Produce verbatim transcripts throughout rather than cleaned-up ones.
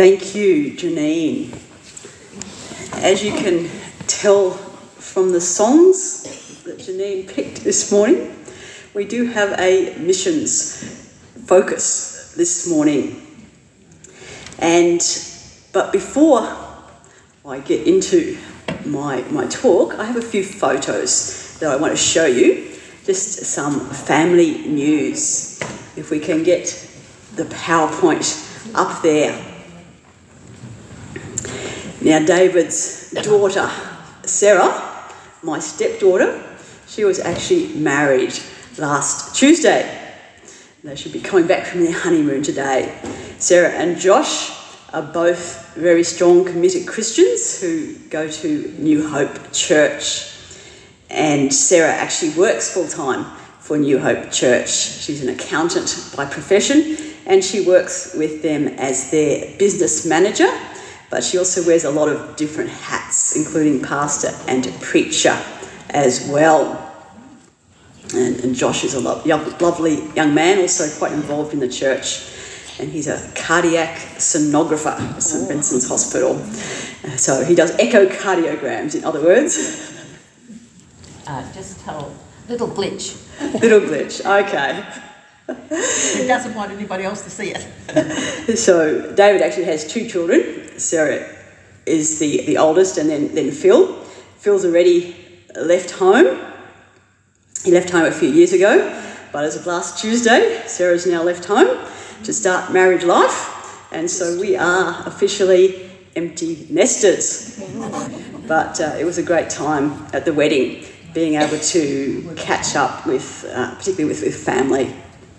Thank you, Janine. As you can tell from the songs that Janine picked this morning, we do have a missions focus this morning. And but before I get into my, my talk, I have a few photos that I want to show you. Just some family news. If we can get the PowerPoint up there. Now, David's daughter, Sarah, my stepdaughter, she was actually married last Tuesday. They should be coming back from their honeymoon today. Sarah and Josh are both very strong, committed Christians who go to New Hope Church. And Sarah actually works full-time for New Hope Church. She's an accountant by profession, and she works with them as their business manager. But she also wears a lot of different hats, including pastor and preacher as well. And, and Josh is a lo- lovely young man, also quite involved in the church. And he's a cardiac sonographer at St Vincent's Hospital. Uh, so he does echocardiograms, in other words. Uh, just tell, little glitch. Little glitch, okay. He doesn't want anybody else to see it. So David actually has two children. Sarah is the, the oldest, and then, then Phil. Phil's already left home. He left home a few years ago, but as of last Tuesday, Sarah's now left home to start married life, and so we are officially empty nesters. But uh, it was a great time at the wedding, being able to catch up with, uh, particularly with, with family.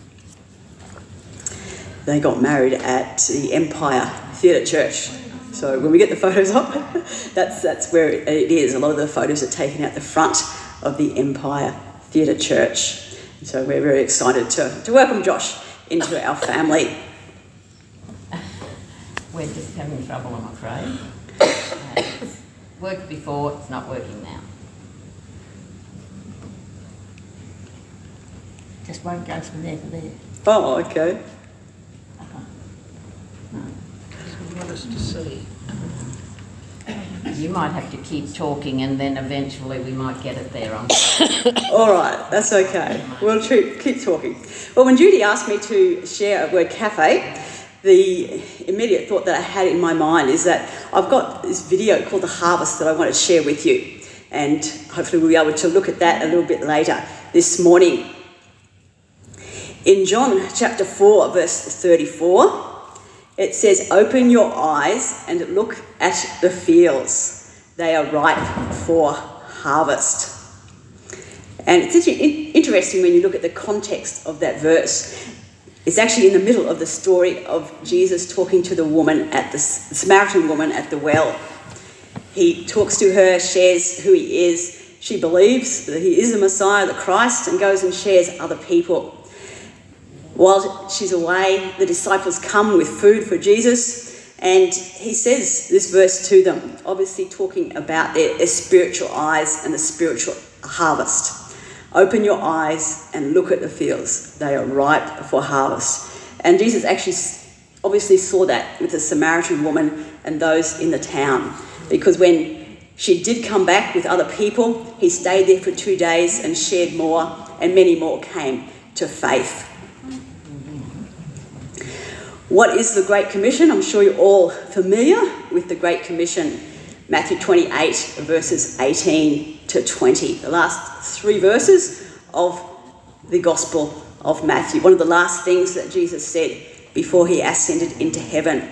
They got married at the Empire Theatre Church. So when we get the photos up, that's that's where it is. A lot of the photos are taken at the front of the Empire Theatre Church. So we're very excited to, to welcome Josh into our family. We're just having trouble, I'm afraid. Uh, it's worked before, it's not working now. Just won't go from there to there. Oh, okay. Uh-huh. No. You want us to see? You might have to keep talking, and then eventually we might get it there. On All right, that's okay. We'll keep, keep talking. Well, when Judy asked me to share a word cafe, the immediate thought that I had in my mind is that I've got this video called The Harvest that I want to share with you. And hopefully we'll be able to look at that a little bit later this morning. In John chapter four, verse thirty-four, it says, "Open your eyes and look at the fields. They are ripe for harvest." And it's interesting when you look at the context of that verse. It's actually in the middle of the story of Jesus talking to the woman at the, the Samaritan woman at the well. He talks to her, shares who he is. She believes that he is the Messiah, the Christ, and goes and shares other people. While she's away, the disciples come with food for Jesus, and he says this verse to them, obviously talking about their, their spiritual eyes and the spiritual harvest. "Open your eyes and look at the fields. They are ripe for harvest." And Jesus actually obviously saw that with the Samaritan woman and those in the town, because when she did come back with other people, he stayed there for two days and shared more, and many more came to faith. What is the Great Commission? I'm sure you're all familiar with the Great Commission. Matthew twenty-eight, verses eighteen to twenty. The last three verses of the Gospel of Matthew. One of the last things that Jesus said before he ascended into heaven.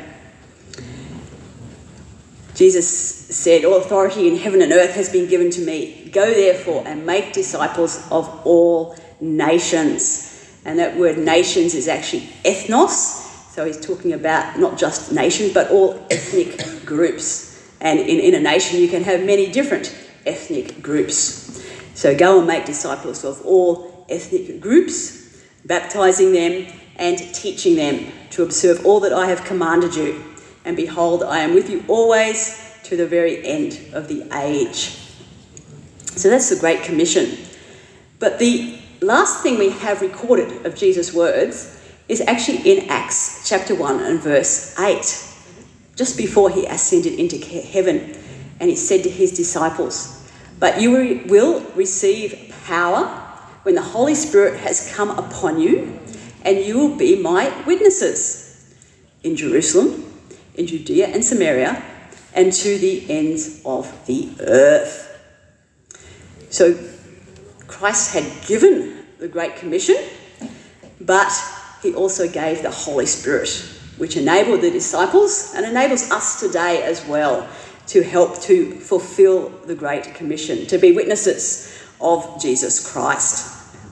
Jesus said, "All authority in heaven and earth has been given to me. Go therefore and make disciples of all nations." And that word nations is actually ethnos. So he's talking about not just nations, but all ethnic groups. And in, in a nation, you can have many different ethnic groups. So go and make disciples of all ethnic groups, baptizing them and teaching them to observe all that I have commanded you. And behold, I am with you always to the very end of the age. So that's the Great Commission. But the last thing we have recorded of Jesus' words is actually in Acts chapter one and verse eight. just before he ascended into heaven, and he said to his disciples, "But you will receive power when the Holy Spirit has come upon you, and you will be my witnesses in Jerusalem, in Judea and Samaria, and to the ends of the earth." So Christ had given the Great Commission, but he also gave the Holy Spirit, which enabled the disciples and enables us today as well to help to fulfill the Great Commission, to be witnesses of Jesus Christ.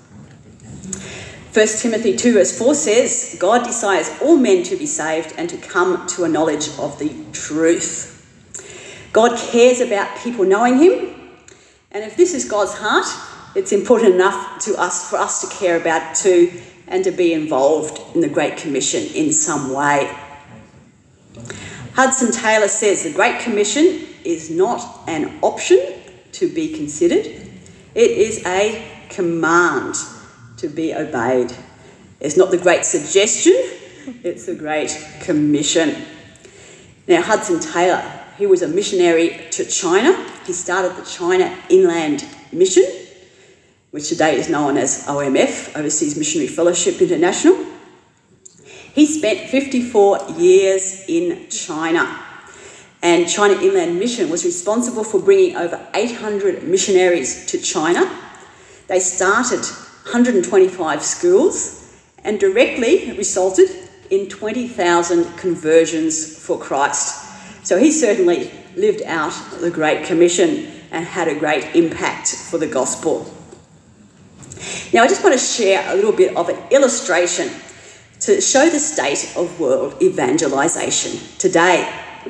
First Timothy two verse four says, "God desires all men to be saved and to come to a knowledge of the truth." God cares about people knowing him, and if this is God's heart, it's important enough to us for us to care about it too, and to be involved in the Great Commission in some way. Hudson Taylor says the Great Commission is not an option to be considered. It is a command to be obeyed. It's not the great suggestion, it's the Great Commission. Now, Hudson Taylor, he was a missionary to China. He started the China Inland Mission, which today is known as O M F, Overseas Missionary Fellowship International. He spent fifty-four years in China, and China Inland Mission was responsible for bringing over eight hundred missionaries to China. They started one hundred twenty-five schools and directly resulted in twenty thousand conversions for Christ. So he certainly lived out the Great Commission and had a great impact for the gospel. Now, I just want to share a little bit of an illustration to show the state of world evangelisation today.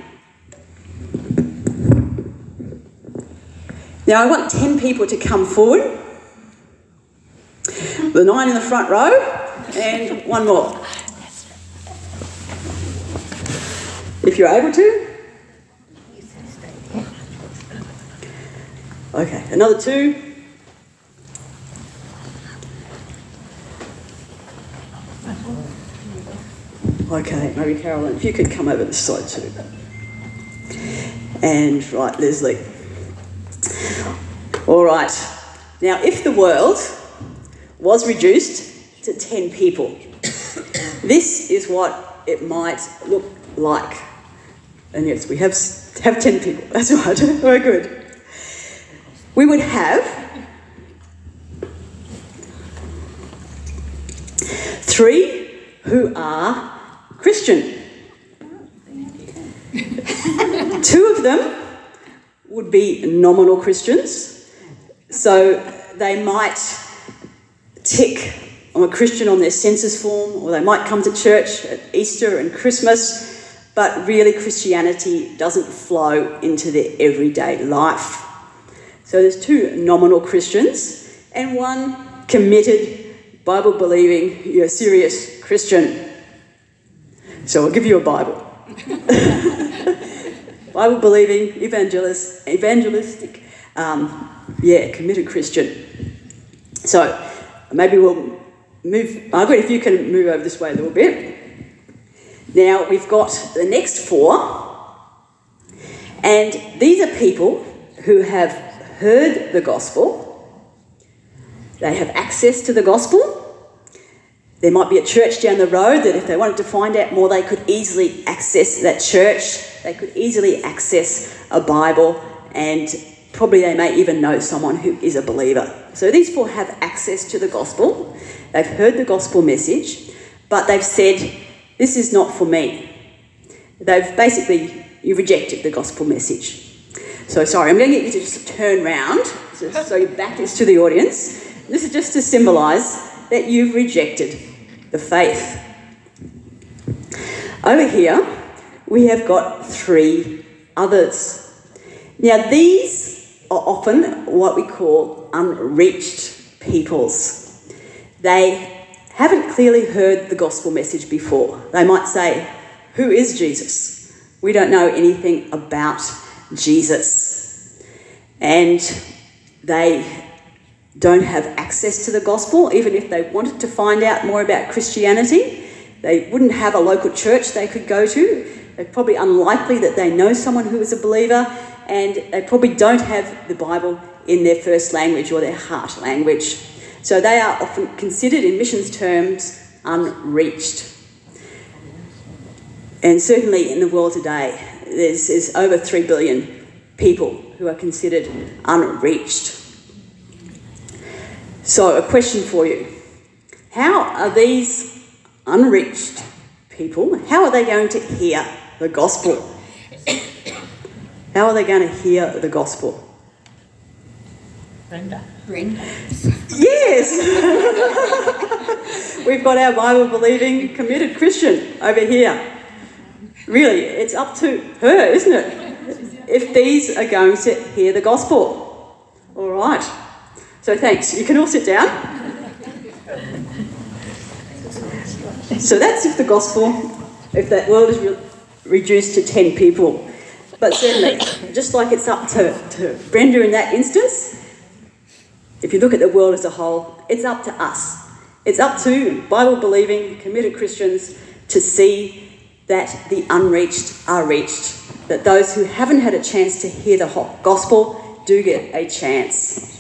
Now, I want ten people to come forward. The nine in the front row, and one more. If you're able to. Okay, another two. Okay, maybe Carolyn, if you could come over this side too. And right, Leslie. All right. Now, if the world was reduced to ten people, this is what it might look like. And yes, we have have ten people. That's right. Very good. We would have three who are Christian. Two of them would be nominal Christians, so they might tick "I'm a Christian" on their census form, or they might come to church at Easter and Christmas, but really Christianity doesn't flow into their everyday life. So there's two nominal Christians and one committed, Bible-believing, you know, serious Christian. So I'll give you a Bible. Bible-believing, evangelist, evangelistic, um, yeah, committed Christian. So maybe we'll move, Margaret, if you can move over this way a little bit. Now we've got the next four, and these are people who have heard the gospel. They have access to the gospel. There might be a church down the road that if they wanted to find out more, they could easily access that church. They could easily access a Bible, and probably they may even know someone who is a believer. So these four have access to the gospel. They've heard the gospel message, but they've said, this is not for me. They've basically, you rejected the gospel message. So sorry, I'm going to get you to just turn round, so, so your back is to the audience. This is just to symbolise that you've rejected the faith. Over here, we have got three others. Now, these are often what we call unreached peoples. They haven't clearly heard the gospel message before. They might say, who is Jesus? We don't know anything about Jesus. And they don't have access to the gospel. Even if they wanted to find out more about Christianity, they wouldn't have a local church they could go to. It's probably unlikely that they know someone who is a believer, and they probably don't have the Bible in their first language or their heart language. So they are often considered in missions terms unreached. And certainly in the world today, there's, there's over three billion people who are considered unreached. So a question for you. How are these unreached people, how are they going to hear the gospel? How are they going to hear the gospel? Brenda. Brenda. Yes! We've got our Bible-believing, committed Christian over here. Really, it's up to her, isn't it? If these are going to hear the gospel. All right. So thanks. You can all sit down. So that's if the gospel, if that world is re- reduced to ten people. But certainly, just like it's up to, to Brenda in that instance, if you look at the world as a whole, it's up to us. It's up to Bible-believing, committed Christians to see that the unreached are reached, that those who haven't had a chance to hear the gospel do get a chance.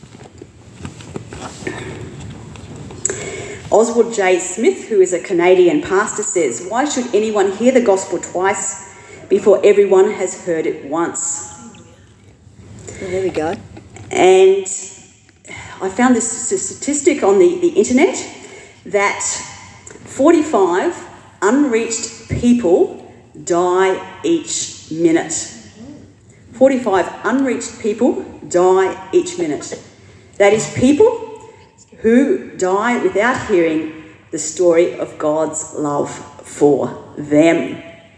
Oswald J. Smith, who is a Canadian pastor, says, "Why should anyone hear the gospel twice before everyone has heard it once?" Well, there we go. And I found this statistic on the, the internet that forty-five unreached people die each minute. forty-five unreached people die each minute. That is people who die without hearing the story of God's love for them.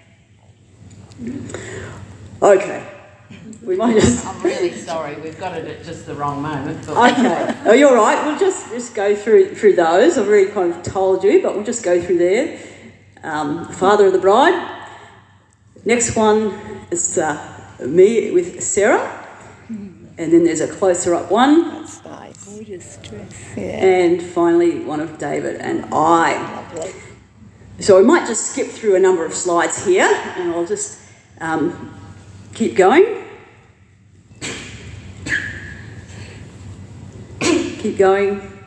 Okay, we might just... I'm really sorry, we've got it at just the wrong moment. But Okay, oh, you're right. We'll just, just go through through those. I've already kind of told you, but we'll just go through there. Um, Father of the Bride. Next one is uh, me with Sarah. And then there's a closer up one. That's nice. Gorgeous dress. Yeah. And finally, one of David and I. Lovely. So we might just skip through a number of slides here, and I'll just um, keep going. Keep going.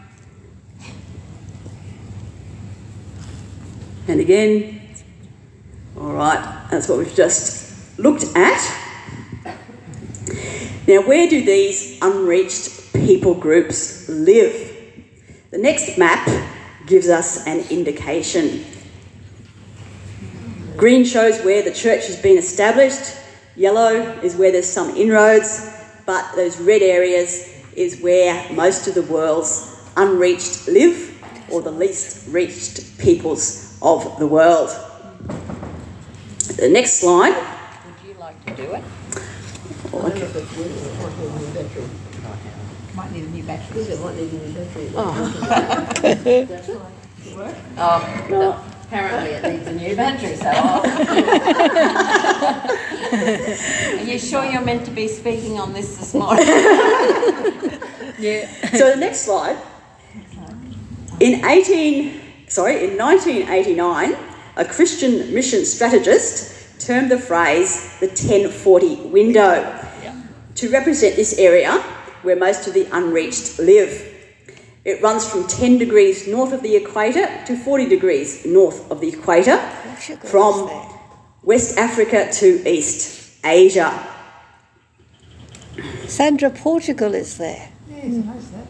And again. All right, that's what we've just looked at. Now, where do these unreached people groups live? The next map gives us an indication. Green shows where the church has been established. Yellow is where there's some inroads, but those red areas is where most of the world's unreached live, or the least reached peoples of the world. The next slide. would you like to do it? Oh, okay. Might need a new battery. Oh, no. Apparently it needs a new battery, so I'll... Are you sure you're meant to be speaking on this this morning? Yeah. So the next slide. In eighteen, sorry, in nineteen eighty-nine, a Christian mission strategist termed the phrase the ten forty window yeah. to represent this area where most of the unreached live. It runs from ten degrees north of the equator to forty degrees north of the equator, from West Africa to East Asia. Sandra, Portugal is there. Yes, nice that.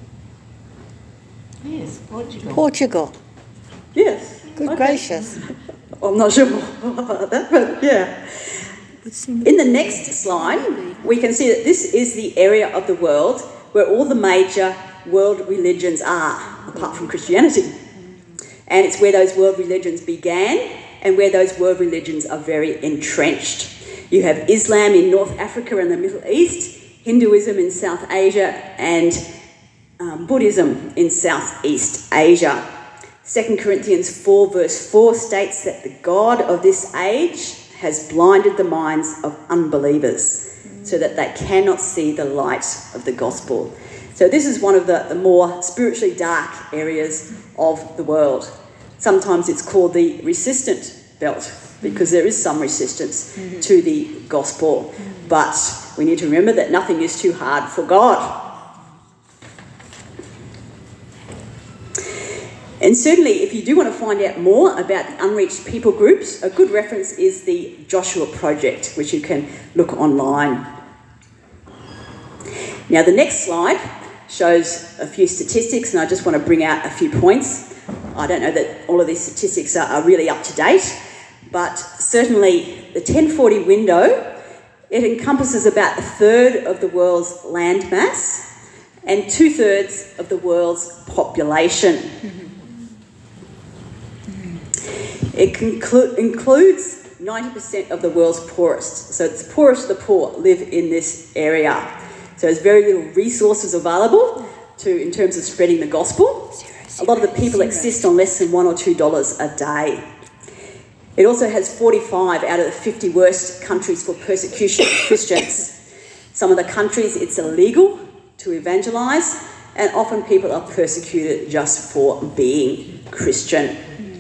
Yes, Portugal. Portugal. Yes. Good okay. gracious. I'm not sure about that, but yeah. In the next slide, we can see that this is the area of the world where all the major world religions are, apart from Christianity. And it's where those world religions began and where those world religions are very entrenched. You have Islam in North Africa and the Middle East, Hinduism in South Asia, and um, Buddhism in Southeast Asia. Second Corinthians four verse four states that the God of this age has blinded the minds of unbelievers so that they cannot see the light of the gospel. So this is one of the, the more spiritually dark areas of the world. Sometimes it's called the resistant belt, because there is some resistance mm-hmm. to the gospel. Mm-hmm. But we need to remember that nothing is too hard for God. And certainly, if you do want to find out more about the unreached people groups, a good reference is the Joshua Project, which you can look online. Now, the next slide shows a few statistics, and I just want to bring out a few points. I don't know that all of these statistics are, are really up to date, but certainly the ten forty window, it encompasses about a third of the world's land mass and two-thirds of the world's population. Mm-hmm. It conclu- includes ninety percent of the world's poorest. So the poorest of the poor live in this area. So there's very little resources available to in terms of spreading the gospel. A lot of the people exist on less than one or two dollars a day. It also has forty-five out of the fifty worst countries for persecution of Christians. Some of the countries it's illegal to evangelise, and often people are persecuted just for being Christian.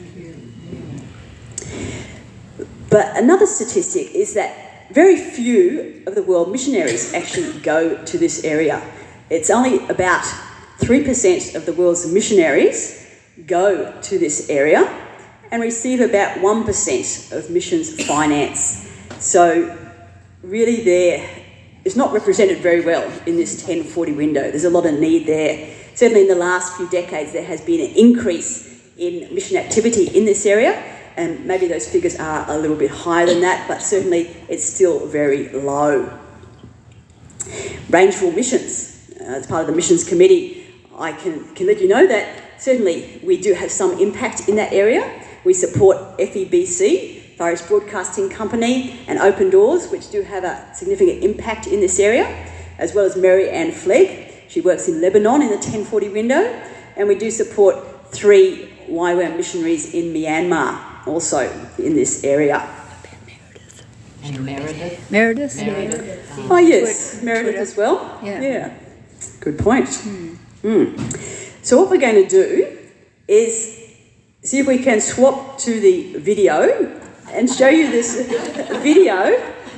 But another statistic is that very few of the world missionaries actually go to this area. It's only about three percent of the world's missionaries go to this area and receive about one percent of missions finance. So really there is not represented very well in this ten forty window. There's a lot of need there. Certainly in the last few decades there has been an increase in mission activity in this area, and maybe those figures are a little bit higher than that, but certainly it's still very low. Rangeville Missions, uh, as part of the Missions Committee, I can, can let you know that certainly we do have some impact in that area. We support F E B C, Far East Broadcasting Company, and Open Doors, which do have a significant impact in this area, as well as Mary Ann Flegg. She works in Lebanon in the ten forty window, and we do support three Y WAM missionaries in Myanmar, also in this area. And Meredith. Meredith? Meredith. Oh yes, Twitter. Meredith Twitter. as well. Yeah. Yeah. Good point. Hmm. Mm. So what we're going to do is see if we can swap to the video and show you this video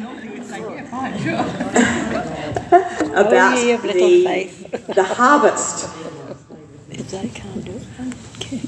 about Oh, ye of little the, faith. the harvest. If they can't do it, okay.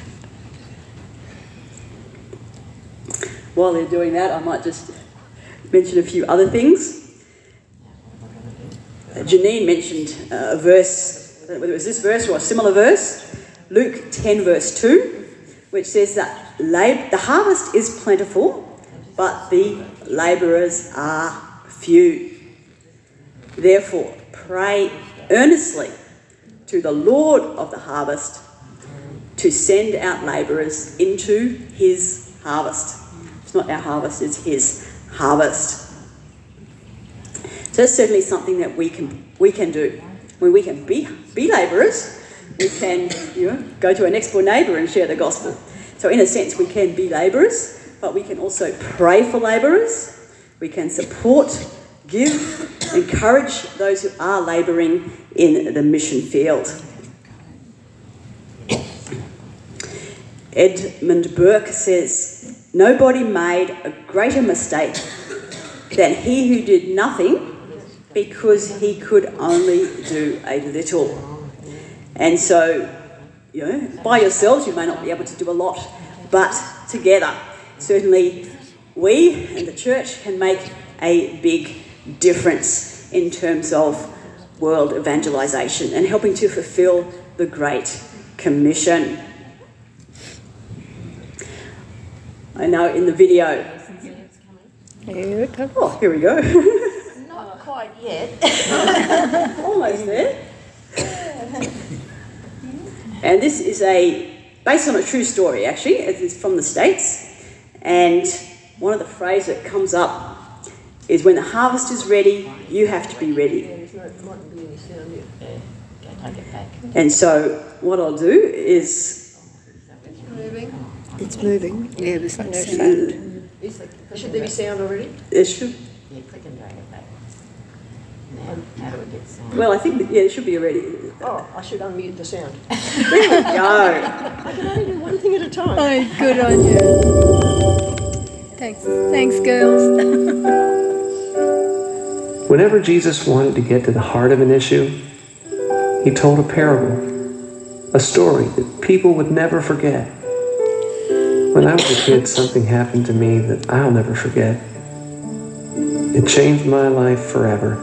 While they're doing that, I might just mention a few other things. Uh, Janine mentioned uh, a verse, whether it was this verse or a similar verse, Luke ten verse two, which says that lab- the harvest is plentiful, but the labourers are few. Therefore, pray earnestly to the Lord of the harvest to send out labourers into his harvest. It's not our harvest, it's his harvest. So that's certainly something that we can we can do. When we can be be labourers, we can you know go to our next door neighbour and share the gospel. So in a sense we can be labourers, but we can also pray for labourers, we can support, give, encourage those who are labouring in the mission field. Edmund Burke says, "Nobody made a greater mistake than he who did nothing because he could only do a little." And so, you know, by yourselves you may not be able to do a lot, but together, certainly we and the church can make a big difference in terms of world evangelisation and helping to fulfil the Great Commission. I know in the video. Here it comes. Oh, here we go. Not quite yet. Almost there. And this is a based on a true story, actually. It's from the States. And one of the phrases that comes up is, when the harvest is ready, you have to be ready. And so what I'll do is... It's moving. Yeah, there's no sound. Should there be sound already? It should... Yeah, click and drag it back. Now, how do we get sound? Well, I think, that, yeah, it should be already... Oh, I should unmute the sound. There we go. I can only do one thing at a time. Oh, good on you. Thanks, thanks, girls. Whenever Jesus wanted to get to the heart of an issue, he told a parable, a story that people would never forget. When I was a kid, something happened to me that I'll never forget. It changed my life forever.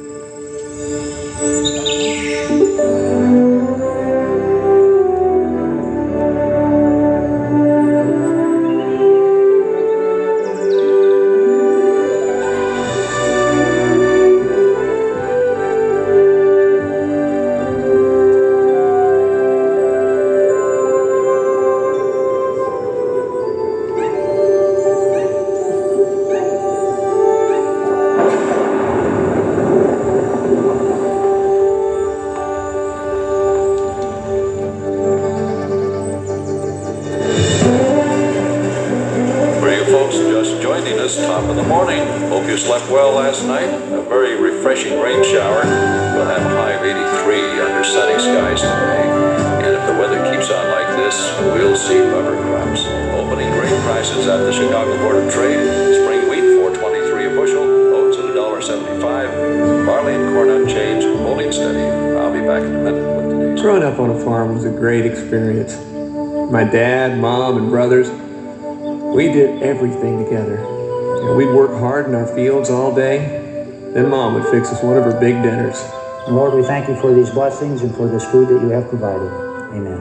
Top of the morning. Hope you slept well last night. A very refreshing rain shower. We'll have a high of eighty-three under sunny skies today. And if the weather keeps on like this, we'll see bumper crops. Opening grain prices at the Chicago Board of Trade. Spring wheat four twenty-three a bushel. Oats at one dollar seventy-five. Barley and corn unchanged. Holding steady. I'll be back in a minute with today's. Growing up on a farm was a great experience. My dad, mom, and brothers, we did everything together. We'd work hard in our fields all day. Then Mom would fix us one of her big dinners. Lord, we thank you for these blessings and for this food that you have provided. Amen.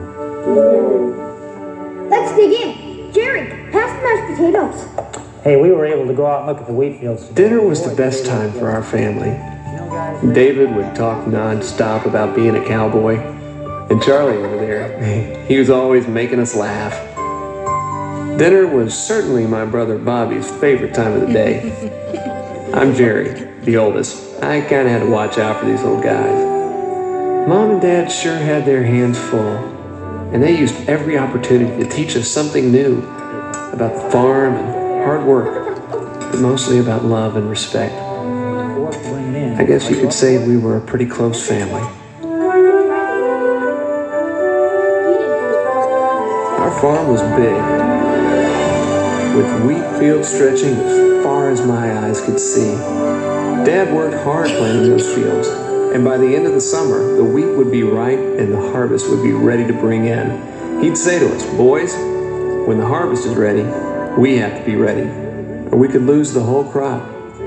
Let's dig in. Jerry, pass the mashed potatoes. Hey, we were able to go out and look at the wheat fields today. Dinner was the best time for our family. David would talk non-stop about being a cowboy. And Charlie over there, he was always making us laugh. Dinner was certainly my brother Bobby's favorite time of the day. I'm Jerry, the oldest. I kind of had to watch out for these little guys. Mom and Dad sure had their hands full, and they used every opportunity to teach us something new about the farm and hard work, but mostly about love and respect. I guess you could say we were a pretty close family. Our farm was big, with wheat fields stretching as far as my eyes could see. Dad worked hard planting those fields, and by the end of the summer, the wheat would be ripe and the harvest would be ready to bring in. He'd say to us, "Boys, when the harvest is ready, we have to be ready, or we could lose the whole crop."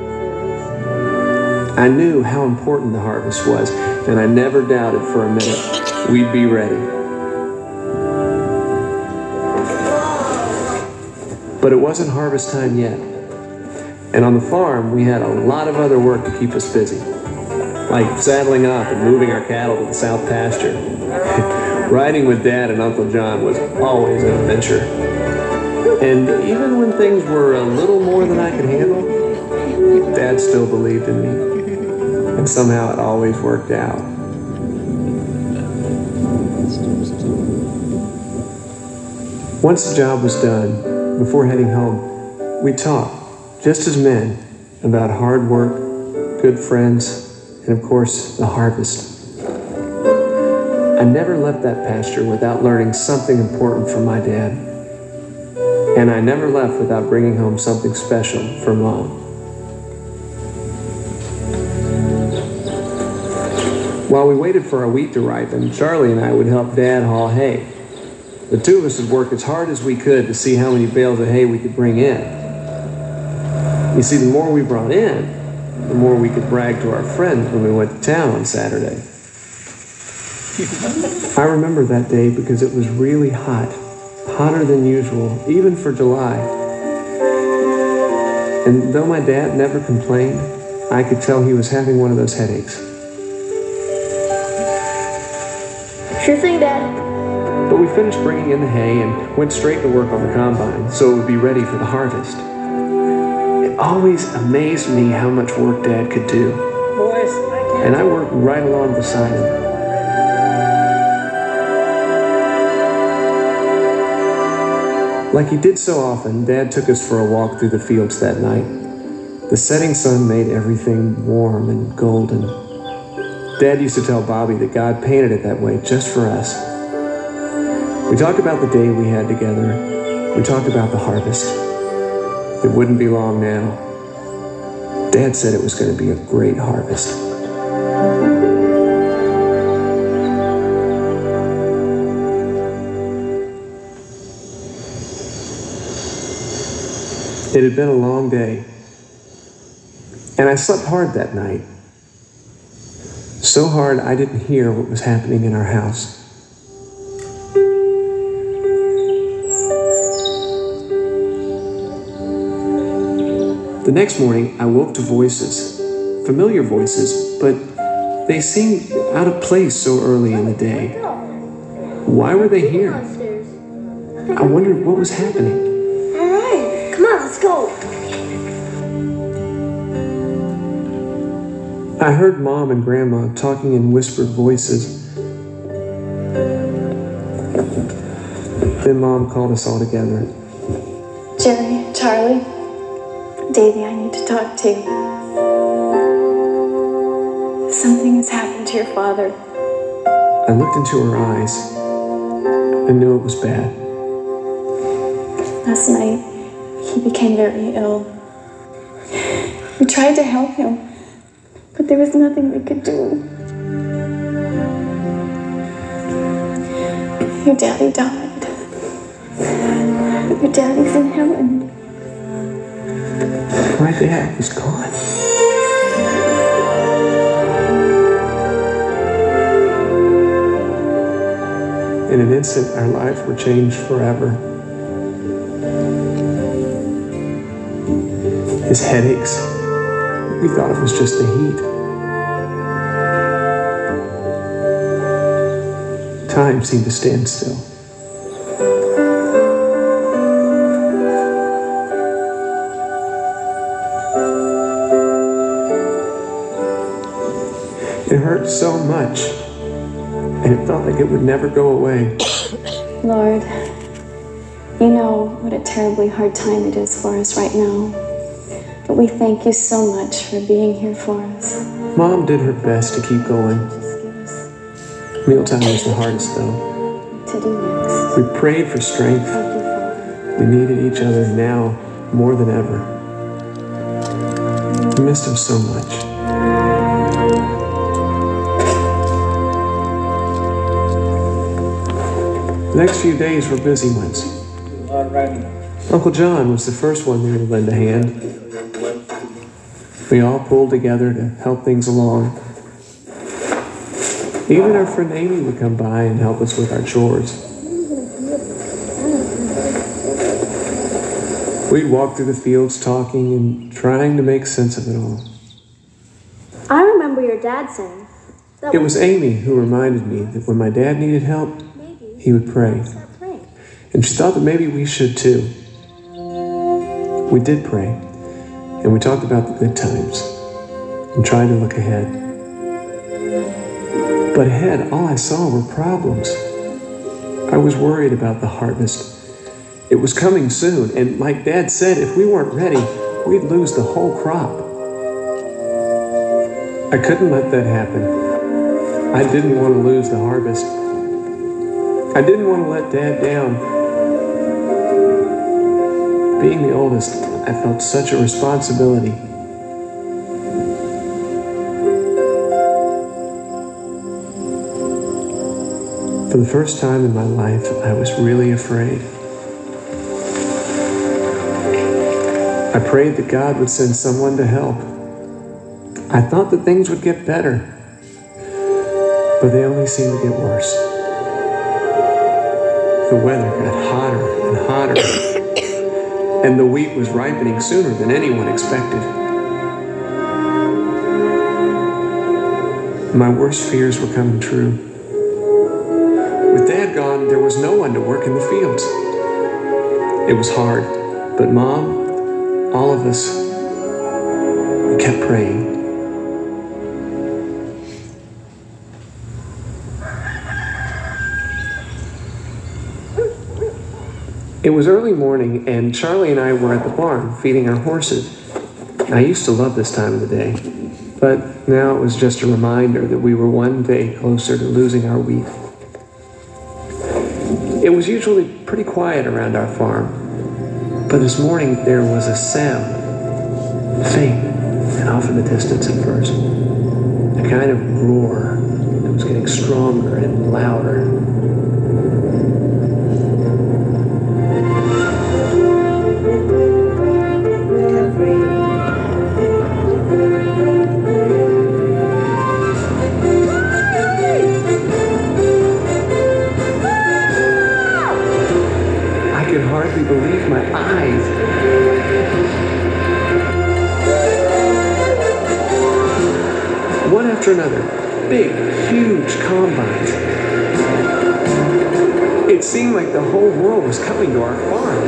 I knew how important the harvest was, and I never doubted for a minute we'd be ready. But it wasn't harvest time yet. And on the farm, we had a lot of other work to keep us busy, like saddling up and moving our cattle to the south pasture. Riding with Dad and Uncle John was always an adventure. And even when things were a little more than I could handle, Dad still believed in me. And somehow it always worked out. Once the job was done, before heading home, we talked, just as men, about hard work, good friends, and of course, the harvest. I never left that pasture without learning something important from my dad. And I never left without bringing home something special for Mom. While we waited for our wheat to ripen, Charlie and I would help Dad haul hay. The two of us would work as hard as we could to see how many bales of hay we could bring in. You see, the more we brought in, the more we could brag to our friends when we went to town on Saturday. I remember that day because it was really hot, hotter than usual, even for July. And though my dad never complained, I could tell he was having one of those headaches. Sure thing, Dad. But we finished bringing in the hay and went straight to work on the combine so it would be ready for the harvest. It always amazed me how much work Dad could do. And I worked right along beside him. Like he did so often, Dad took us for a walk through the fields that night. The setting sun made everything warm and golden. Dad used to tell Bobby that God painted it that way just for us. We talked about the day we had together. We talked about the harvest. It wouldn't be long now. Dad said it was going to be a great harvest. It had been a long day, and I slept hard that night. So hard I didn't hear what was happening in our house. The next morning, I woke to voices, familiar voices, but they seemed out of place so early in the day. Why were they here? I wondered what was happening. All right, come on, let's go. I heard Mom and Grandma talking in whispered voices. Then Mom called us all together. Jerry, Charlie, Davy, I need to talk to you. Something has happened to your father. I looked into her eyes and knew it was bad. Last night, he became very ill. We tried to help him, but there was nothing we could do. Your daddy died. Your daddy's in heaven. My dad was gone. In an instant, our lives were changed forever. His headaches, we thought it was just the heat. Time seemed to stand still. It hurt so much, and it felt like it would never go away. Lord, you know what a terribly hard time it is for us right now. But we thank you so much for being here for us. Mom did her best to keep going. Mealtime was the hardest, though. To do next. We prayed for strength. Thank you, Father. We needed each other now more than ever. We missed him so much. The next few days were busy ones. Uncle John was the first one there to lend a hand. We all pulled together to help things along. Even our friend Amy would come by and help us with our chores. We'd walk through the fields talking and trying to make sense of it all. I remember your dad saying that It was Amy who reminded me that when my dad needed help, he would pray. start praying. And she thought that maybe we should too. We did pray, and we talked about the good times and tried to look ahead. But ahead, all I saw were problems. I was worried about the harvest. It was coming soon, and like Dad said, if we weren't ready, we'd lose the whole crop. I couldn't let that happen. I didn't want to lose the harvest. I didn't want to let Dad down. Being the oldest, I felt such a responsibility. For the first time in my life, I was really afraid. I prayed that God would send someone to help. I thought that things would get better, but they only seemed to get worse. The weather got hotter and hotter, and the wheat was ripening sooner than anyone expected. My worst fears were coming true. With Dad gone, there was no one to work in the fields. It was hard, but Mom, all of us, we kept praying. It was early morning, and Charlie and I were at the barn feeding our horses. I used to love this time of the day, but now it was just a reminder that we were one day closer to losing our wheat. It was usually pretty quiet around our farm. But this morning there was a sound, faint and off in the distance at first, a kind of roar that was getting stronger and louder. I could hardly believe my eyes. One after another, big, huge combines. It seemed like the whole world was coming to our farm.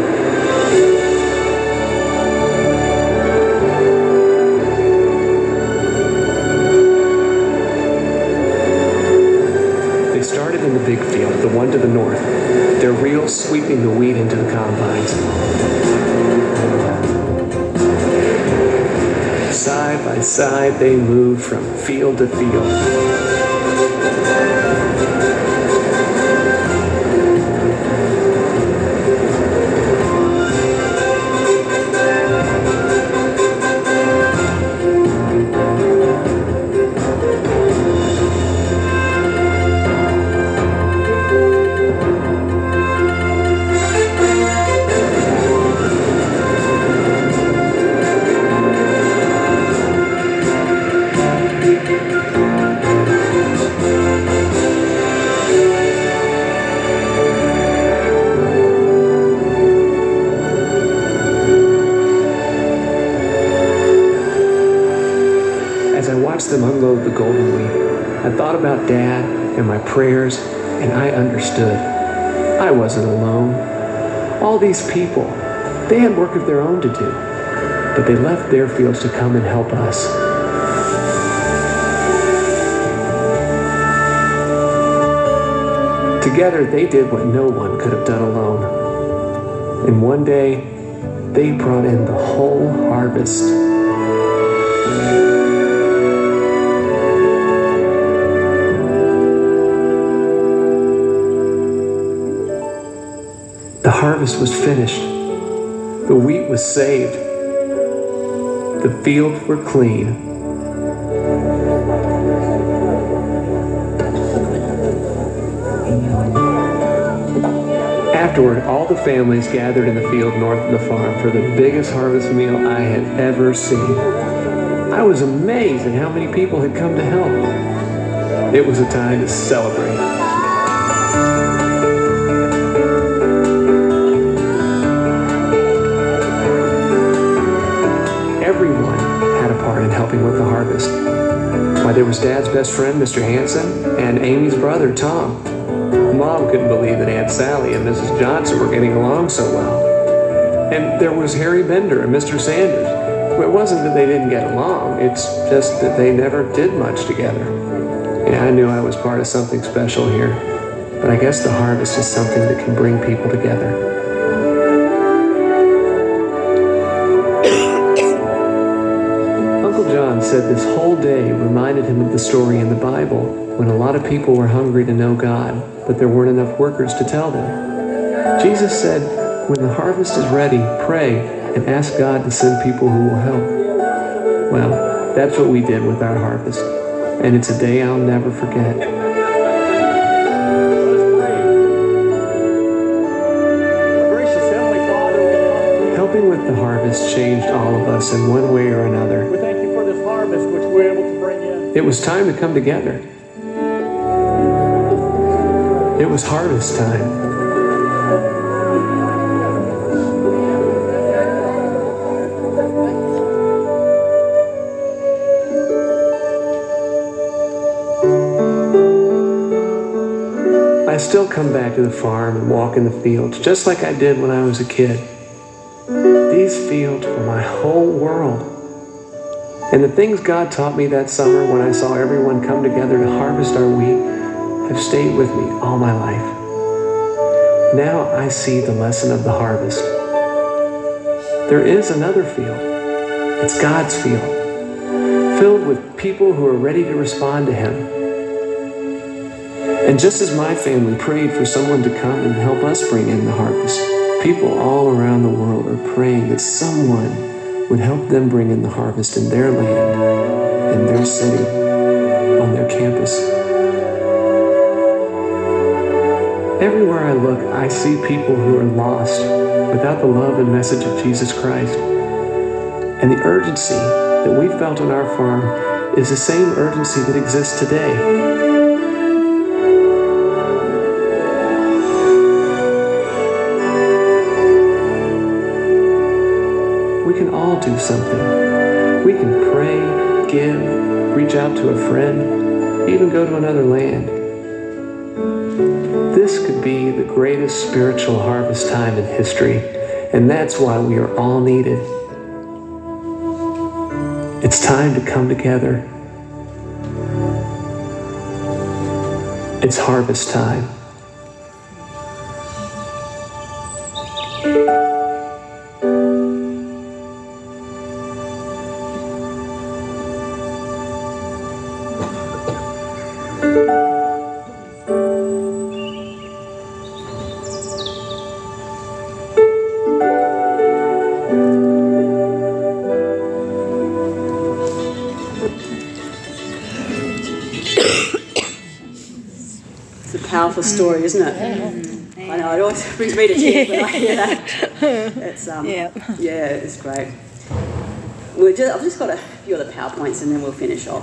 They started in the big field, the one to the north, their reels sweeping the wheat into the combines. Side by side, they moved from field to field. Them unload the golden wheat. I thought about Dad and my prayers, and I understood. I wasn't alone. All these people, they had work of their own to do, but they left their fields to come and help us. Together, they did what no one could have done alone. And one day, they brought in the whole harvest. The harvest was finished. The wheat was saved. The fields were clean. Afterward, all the families gathered in the field north of the farm for the biggest harvest meal I had ever seen. I was amazed at how many people had come to help. It was a time to celebrate. Everyone had a part in helping with the harvest. Why, there was Dad's best friend, Mister Hanson, and Amy's brother, Tom. Mom couldn't believe that Aunt Sally and Missus Johnson were getting along so well. And there was Harry Bender and Mister Sanders. Well, it wasn't that they didn't get along, it's just that they never did much together. Yeah, I knew I was part of something special here, but I guess the harvest is something that can bring people together. Uncle John said this whole day reminded him of the story in the Bible when a lot of people were hungry to know God, but there weren't enough workers to tell them. Jesus said, when the harvest is ready, pray and ask God to send people who will help. Well, that's what we did with our harvest, and it's a day I'll never forget. Helping with the harvest changed all of us in one way or another. We thank you for this harvest which we're able to bring in. It was time to come together. It was harvest time. I still come back to the farm and walk in the fields, just like I did when I was a kid. These fields were my whole world. And the things God taught me that summer when I saw everyone come together to harvest our wheat have stayed with me all my life. Now I see the lesson of the harvest. There is another field. It's God's field, filled with people who are ready to respond to Him. And just as my family prayed for someone to come and help us bring in the harvest, People all around the world are praying that someone would help them bring in the harvest in their land, in their city, on their campus. Everywhere I look, I see people who are lost without the love and message of Jesus Christ. And the urgency that we felt on our farm is the same urgency that exists today. We can all do something. We can pray, give, reach out to a friend, even go to another land. This could be the greatest spiritual harvest time in history, and that's why we are all needed. It's time to come together. It's harvest time. Powerful story, isn't it? Yeah. I know, it always brings me to tears when I hear that. It's, um, yeah. yeah, it's great. We're just, I've just got a few other PowerPoints and then we'll finish off.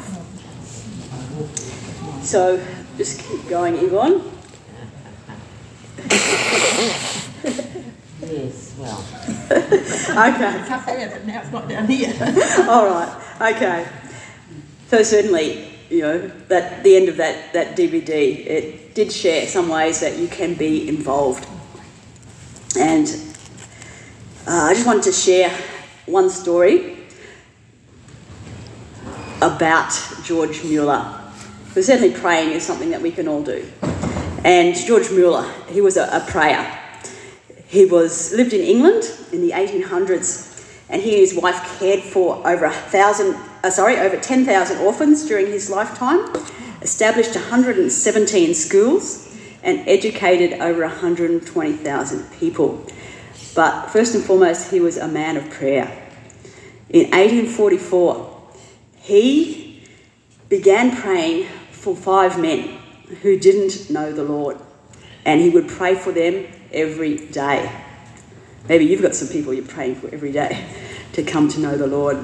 So, just keep going, Yvonne. Yes, well. Okay. Now it's not down here. All right, okay. So certainly, you know, that the end of that, that D V D, it did share some ways that you can be involved. And uh, I just wanted to share one story about George Mueller. Because certainly praying is something that we can all do. And George Mueller, he was a, a prayer. He was lived in England in the eighteen hundreds, and he and his wife cared for over a thousand, uh, sorry, over ten thousand orphans during his lifetime, established one hundred seventeen schools, and educated over one hundred twenty thousand people. But first and foremost, he was a man of prayer. In eighteen forty-four, he began praying for five men who didn't know the Lord, and he would pray for them every day. Maybe you've got some people you're praying for every day to come to know the Lord.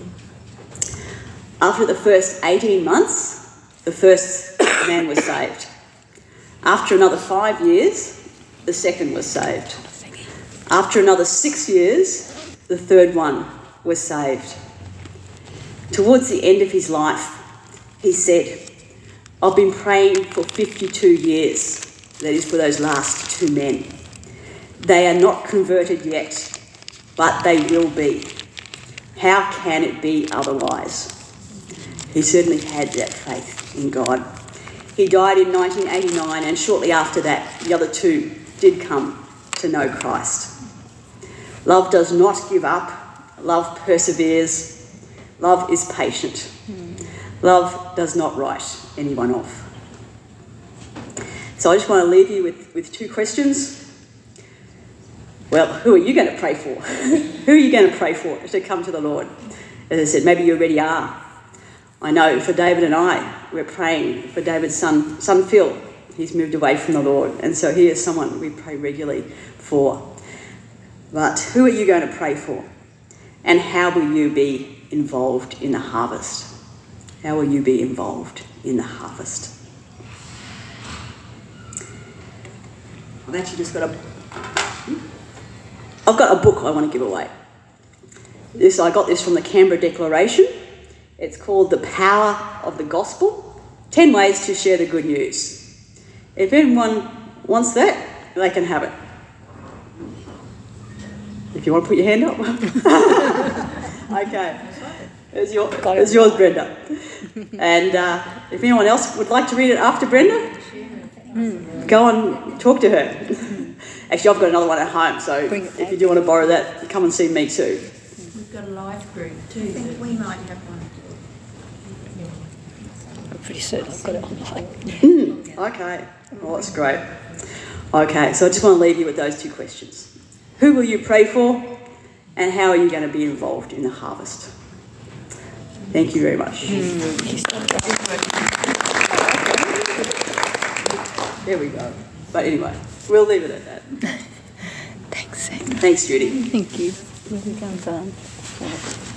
After the first eighteen months, the first man was saved. After another five years, the second was saved. After another six years, the third one was saved. Towards the end of his life, he said, I've been praying for fifty-two years. That is for those last two men. They are not converted yet, but they will be. How can it be otherwise? He certainly had that faith in God. He died in nineteen eighty-nine, and shortly after that, the other two did come to know Christ. Love does not give up. Love perseveres. Love is patient. Love does not write anyone off. So I just want to leave you with, with two questions. Well, who are you going to pray for? Who are you going to pray for to come to the Lord? As I said, maybe you already are. I know for David and I, we're praying for David's son, son Phil. He's moved away from the Lord, and so he is someone we pray regularly for. But who are you going to pray for? And how will you be involved in the harvest? How will you be involved in the harvest? I've actually just got a... I've got a book I want to give away. This I got this from the Canberra Declaration. It's called The Power of the Gospel, ten Ways to Share the Good News. If anyone wants that, they can have it. If you want to put your hand up. Okay. There's, your, there's yours, Brenda. And uh, if anyone else would like to read it after Brenda, mm. go and talk to her. Actually, I've got another one at home, so if you do want to borrow that, come and see me too. We've got a life group too. I think we might have one. I'm pretty certain I've got it online. Mm. Okay. Well, that's great. Okay, so I just want to leave you with those two questions. Who will you pray for? And how are you going to be involved in the harvest? Thank you very much. There we go. But anyway, we'll leave it at that. Thanks. Thanks, Judy. Thank you. Well done.